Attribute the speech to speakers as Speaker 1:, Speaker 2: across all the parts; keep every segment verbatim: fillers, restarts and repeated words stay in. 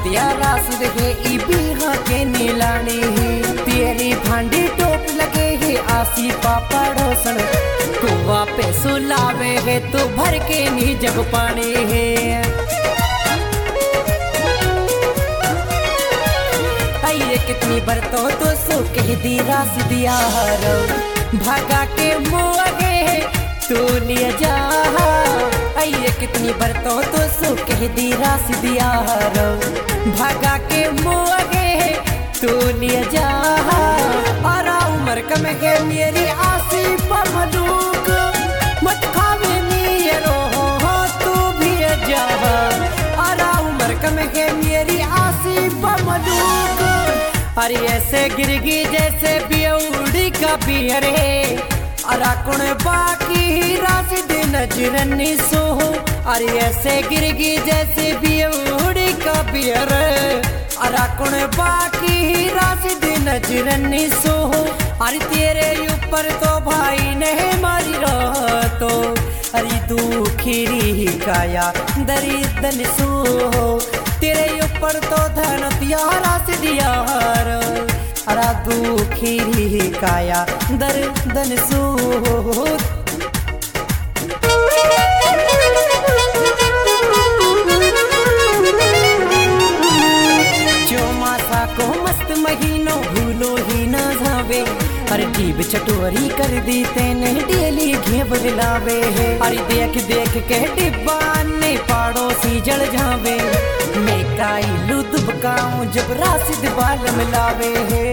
Speaker 1: दिया रासिद है इबी हाँ के नीलानी तेरी भांडी टोप लगे है आसी पापा डोसन कुआ पे सुलावे है तो भर के नी जग पानी है आइए कितनी बरतों तो सो कह दी रासिद यार भागा के मुआगे तू लिया जा आइए कितनी बरतों तो सो कह दी रासिद यार भागा के मुआगे तू लिया जा और उम्र कम है मेरी आसी पर मलूक मत खावे नीरो तू भी जा और उम्र कम है मेरी आसी पर मलूक अरे ऐसे गिरगी जैसे बियौड़ी का बियरे अरा कुण बाकी रासिद नजरनी सो अरे ऐसे गिरगी जैसे बियौड़ी का बियर अरा कुण बाकी रासिद नजरनी सो अरे तेरे ऊपर तो भाई ने मारी तो अरे दुखी काया दरिदन सो तेरे ऊपर तो धन त्यारा से दियार अरा दुखी काया दर्दन सो चौमासा को मस्त महीनों भूलो ही ना जावे अरे जीभ चटोरी कर दी तेने डेली घेब दिलावे है अरे देख देख के डिब्बा ने पड़ोसी जल जावे मैं काई लुद बकाऊं जब रासिद बाल मिलावे है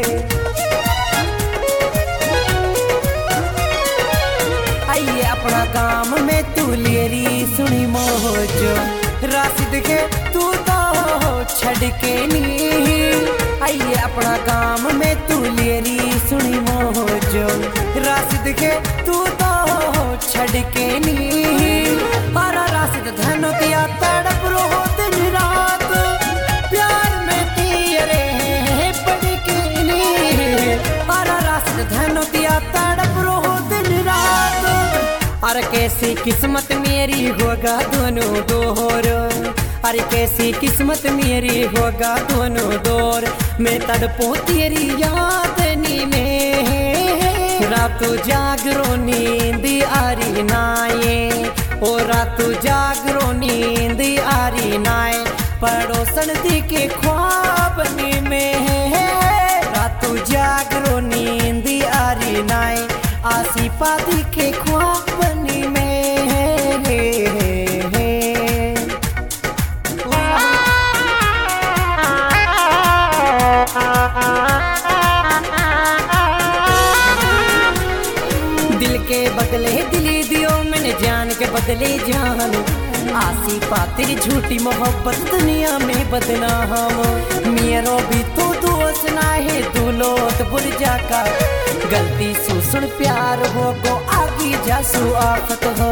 Speaker 1: आइए अपना काम में तू लेरी सुनी मोज रासिद के तू तो छड़ के नी आइए अपना काम में तू लेरी सुनी मोज रासिद के तू तो छड़ के नी हरा रासिद धनो दिया तड़प रो दिन रात प्यार में तेरे पड़ के नी हरा रासिद धनो दिया तड़प रो दिन रात अरे कैसी किस्मत मेरी होगा दोनों दोहर अरे कैसी किस्मत मेरी होगा दोनों दौर मैं तड़पो तेरी याद नी में रातों जागरो नींद आरी नाये ओ रातों जागरो नींद आरी नाये पड़ोसन दी के ख्वाब नी में रातों जागरो नींद आरी नाये आसी पादी के ख्वाब नी में दिल के बदले दिली दियो मैंने जान के बदले जान आसी पातिर झूठी मोहब्बत दुनिया में बदनाम मेरो भी तो दोस्त ना है दुलोत बुरजा का गलती सुसुन प्यार हो को आगी जासू आफत हो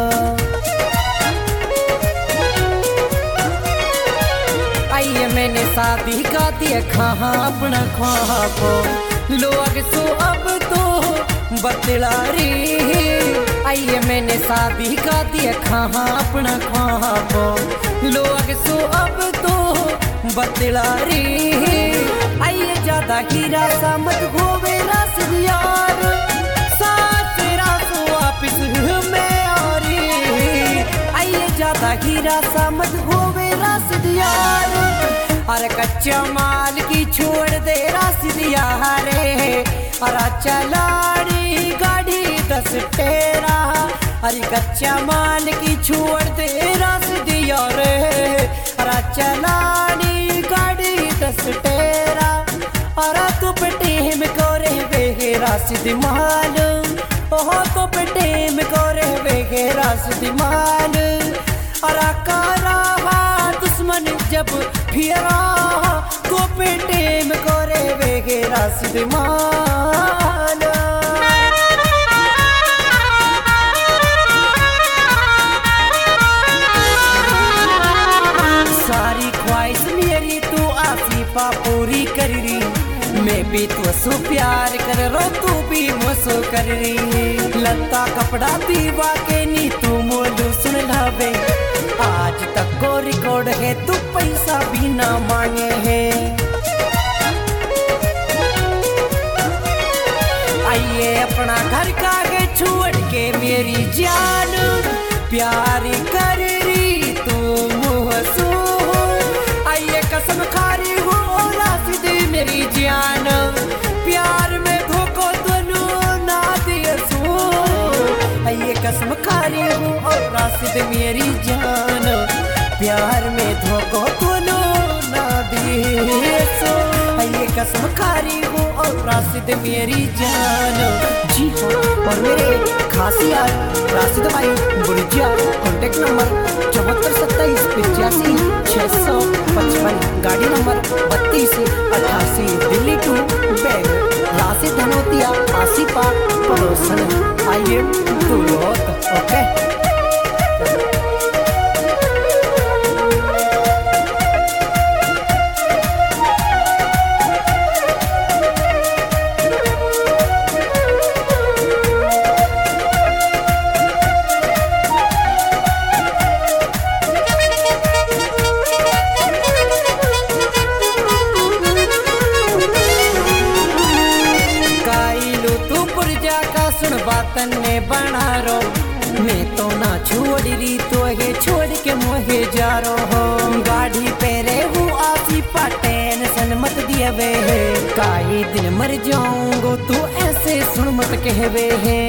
Speaker 1: आइए मैंने शादी का देखा अपना ख्वाब लोग सो अब तो बतला रे आइए मैंने शादी का देखा अपना ख्वाब लोग सो अब तो बतला रे आइए ज्यादा हीरा सा मत होवे रासिद यार साथ तेरा सो वापिस में और आइए ज्यादा हीरा सा मत होवे रासिद यार अरे कच्चा माल की छोड़ दे रासिद यार अरे चलाड़ी गाड़ी दस टेरा अरे कच्चा माल की छोड़ दे रासिद यार अरे चलाड़ी गाड़ी दस टेरा अरे तू पेटेम करे वे रासिद माल ओह तो पेटेम करे वे रासिद माल अरे कारा दुश्मन जब फिरा तो पेटेम करे वे रासिद माल सारी ख्वाहिश मेरी तू आसिफा पूरी कर रही मैं भी तो सो प्यार कर रो तू भी मुझसे कर रही लत्ता कपड़ा दीवा के नी तू मोलू सुन लावे आज तक को रिकॉर्ड है तू पैसा भी ना मांगे है। आइए अपना घर का गे छोड़ के मेरी जान, प्यार कर रही तू मुहसू। आइए कसम खा रही हूँ राशिद मेरी जान, प्यार में धोखो दोनों ना दिए सू। आइए कसम खा रही हूँ और राशिद मेरी जान, प्यार में धोखो दोनों ना दिए सू। आइए कसम खा रही हूँ और राशिद मेरी जान। जी हाँ, और मेरे खास यार राशिद भाई बुर्जिया, कॉन्टेक्ट नंबर चौहत्तर सत्ताईस पचासी छः सौ पचपन, गाड़ी नंबर बत्तीस अट्ठासी, दिल्ली टू बैग। राशिद धनोतिया आसिफा पड़ोसन। आइए टू लोग ओके। सुन बातन ने बना रो, मैं तो ना छोड़ रही तो है छोड़ के मोहे जा रो हो। गाड़ी पेरे हूँ आसिफा टेंशन मत दिए वे है, काई दिन मर जाऊंगो तू ऐसे सुन मत कहवे है।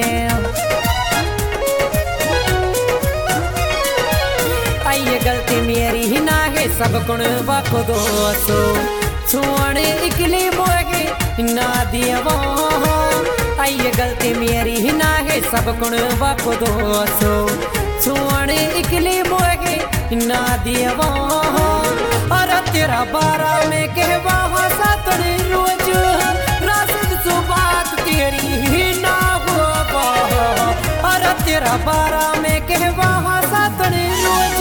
Speaker 1: आइए गलती मेरी ही ना है सब गुण बाको दोसो, छोड़े इकली मोगे ना दिया वो। आइए गलती मेरी ही ना है सब गुण बाको दोसो, छोड़े इकली मोगे ना दिया वो। और तेरा बारा में कहवा हंसा तोड़े रोज, राशिद सो बात तेरी ही ना हो। और तेरा बारा में कहवा हंसा तोड़े रोज।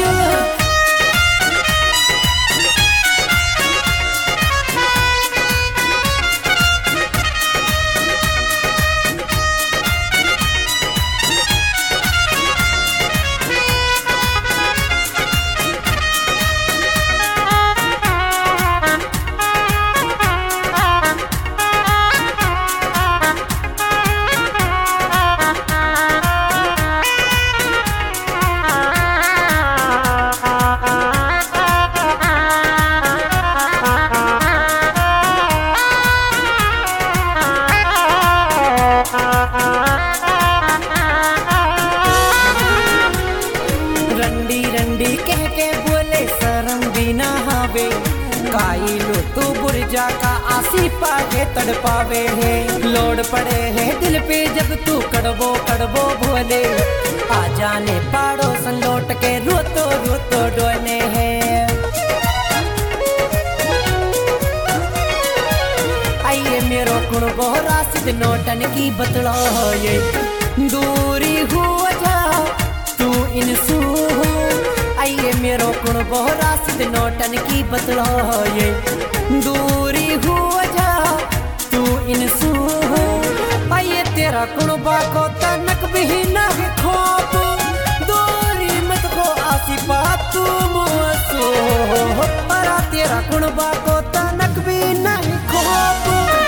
Speaker 1: रंडी रंडी कह के बोले शर्म भी ना हावे, काई लो तू बुर्जा का आसिफा के तड़पावे है। लोड पड़े है दिल पे जब तू कड़बो कड़बो बोले, आ जाने पड़ोसन लौट के रोतो रोतो डोले है। आइए मेरो कुण को राशिद नोटन की बतलो ये, दूरी हो जा तू इनसू। आइए मेरो कुण को राशिद नोटन की बतलो ये, दूरी हो जा तू इनसू। आइए तेरा कुण बाको तनक भी ना खोप, दूरी मत को आसिफा तू मुसो। पर तेरा कुण बाको तनक भी नहीं खोप।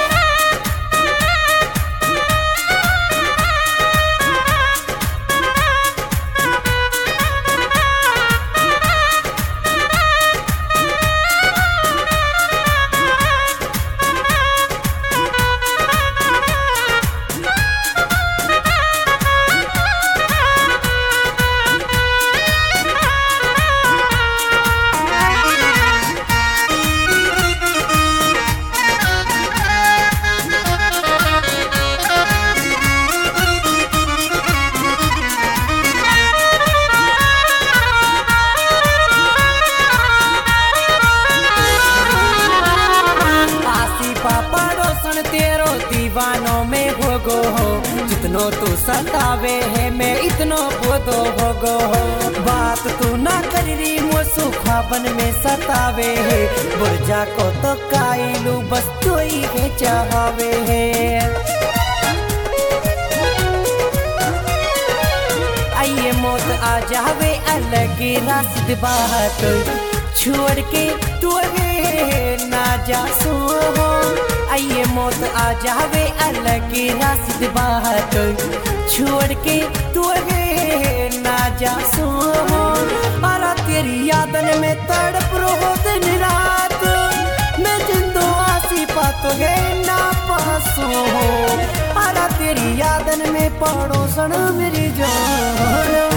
Speaker 1: तेरो दीवानों में हो गो हो, जितनो तू सतावे है मैं इतनो बोधो हो गो हो। बात तू ना कर रही मोसू ख्वाबन में सतावे है, बुर्जा को तो काइलू बस तू ही है चाहवे है। आइए मौत आ जावे अलग रास्ते बात छोड़ के तू गे ना जा सो आइए मौत आ जावे अलग रास्ते बात छोड़ के तू गे ना जा सो आरा तेरी यादन में तड़प रो दिन रात मैं जिंदो आसी पातो गे ना पासो आरा तेरी यादन में पड़ोसन मेरी जान।